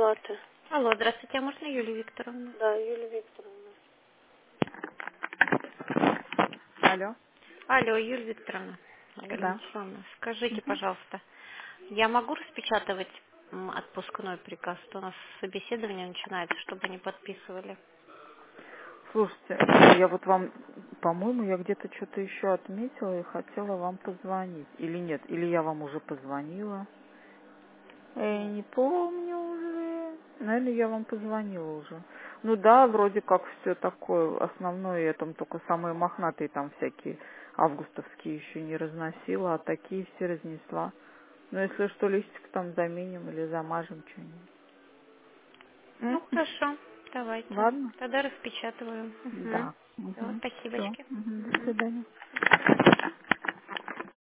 Злата. Алло, здравствуйте, а можно Юлию Викторовну? Да, Юлия Викторовна. Алло. Алло, Юлия Викторовна, Да. Галина, скажите, Мгм. пожалуйста, я могу распечатывать отпускной приказ? То у нас собеседование начинается, чтобы они подписывали. Слушайте, я вот вам, по-моему, я где-то что-то еще отметила и хотела вам позвонить. Или нет, или я вам уже позвонила. Я не помню уже. Наверное, я вам позвонила уже. Ну да, вроде как все такое основное, я там только самые мохнатые там всякие августовские еще не разносила, а такие все разнесла. Но если что, листик там заменим или замажем Ну, что-нибудь. хорошо, давайте. Ладно? Тогда распечатываю. Да. Все, Все. спасибочки. До свидания.